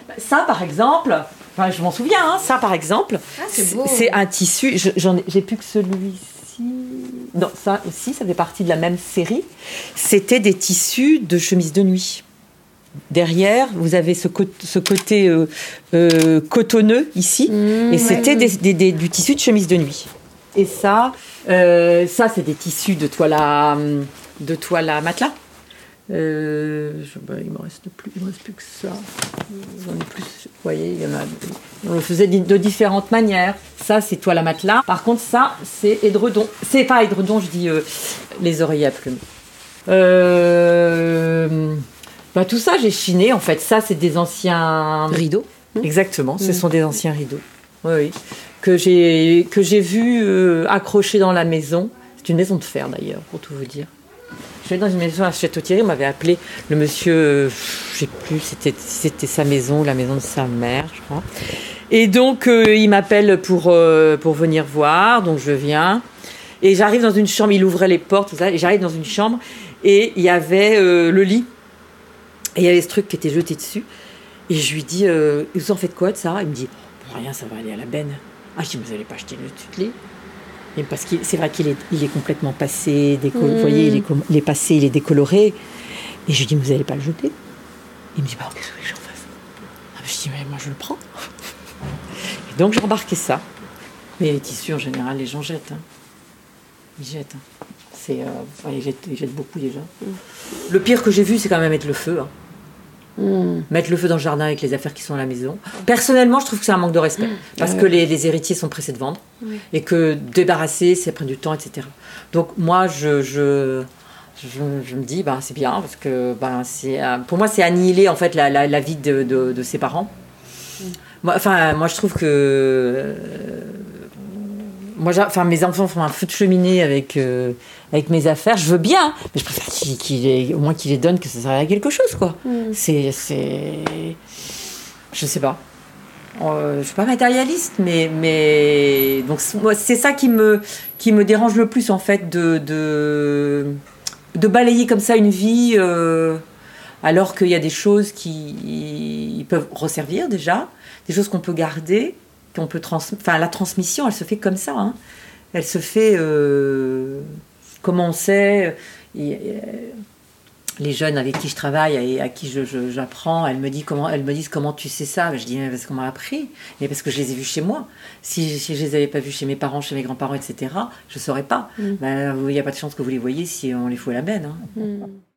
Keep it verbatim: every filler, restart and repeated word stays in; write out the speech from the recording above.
Ça, par exemple, enfin, je m'en souviens, hein, ça, par exemple, ah, c'est, beau. c'est un tissu, je, j'en ai, j'ai plus que celui-ci. Non, ça aussi, ça fait partie de la même série. C'était des tissus de chemise de nuit. Derrière, vous avez ce, co- ce côté euh, euh, cotonneux ici, mmh, et c'était ouais. des, des, des, du tissu de chemise de nuit. Et ça, euh, ça c'est des tissus de toile à, de toile à matelas. Euh, je, ben, il me reste plus, il me reste plus que ça. J'en ai plus. Vous voyez, il y en a. On le faisait de différentes manières. Ça, c'est toile à matelas. Par contre, ça, c'est édredon. C'est pas édredon, je dis euh, les oreillers à plumes. Euh, bah, tout ça, j'ai chiné. En fait, ça, c'est des anciens rideaux. Exactement. Mmh. Ce sont des anciens rideaux. Oui, oui. Que j'ai que j'ai vu euh, accrochés dans la maison. C'est une maison de fer d'ailleurs, pour tout vous dire. Je suis allée dans une maison à Château-Thierry, on m'avait appelé le monsieur, euh, je sais plus, c'était, c'était sa maison ou la maison de sa mère, je crois. Et donc, euh, il m'appelle pour, euh, pour venir voir, donc je viens. Et j'arrive dans une chambre, il ouvrait les portes, tout ça, et j'arrive dans une chambre, et il y avait euh, le lit. Et il y avait ce truc qui était jeté dessus. Et je lui dis, euh, vous en faites quoi de ça? Il me dit, oh, rien, ça va aller à la benne. Ah, je dis, mais vous n'allez pas acheter le lit? Et parce que c'est vrai qu'il est, il est complètement passé, décol- mmh. vous voyez, il est, il est passé, il est décoloré. Et je lui dis, mais vous n'allez pas le jeter? Il me dit, bah, qu'est-ce que j'en fasse? Ah, je dis, mais moi je le prends. Et donc j'ai embarqué ça. Mais les tissus en général, les gens jettent. Hein. Ils jettent. Hein. C'est, euh, enfin, ils, jettent, ils jettent beaucoup déjà. Mmh. Le pire que j'ai vu, c'est quand même mettre le feu. Hein. Mmh. Mettre le feu dans le jardin avec les affaires qui sont à la maison. Personnellement, je trouve que c'est un manque de respect. Mmh. Parce ouais. que les, les héritiers sont pressés de vendre. Mmh. Et que débarrasser, ça prend du temps, et cetera. Donc moi, je, je, je, je me dis, bah, c'est bien. Parce que bah, c'est, pour moi, c'est annihiler en fait, la, la, la vie de, de, de ses parents. Mmh. Moi, enfin, moi, je trouve que... Euh, moi, enfin, mes enfants font un feu de cheminée avec, euh, avec mes affaires. Je veux bien, mais je préfère qu'il, qu'il ait, au moins qu'ils les donnent, que ça serve à quelque chose, quoi. Mm. C'est, c'est... Je sais pas. Euh, je suis pas matérialiste, mais... mais... Donc, moi, c'est ça qui me, qui me dérange le plus, en fait, de, de, de balayer comme ça une vie, euh, alors qu'il y a des choses qui ils peuvent resservir, déjà, des choses qu'on peut garder, qu'on peut trans... enfin, la transmission, elle se fait comme ça. Hein. Elle se fait, euh... comment on sait. Et, et, les jeunes avec qui je travaille et à qui je, je, j'apprends, elles me disent comment, elles me disent comment tu sais ça. Je dis parce qu'on m'a appris, et parce que je les ai vus chez moi. Si, si je les avais pas vus chez mes parents, chez mes grands-parents, et cetera, je saurais pas. Il mm. ben, n'y a pas de chance que vous les voyiez si on les fout à la benne. Hein. Mm.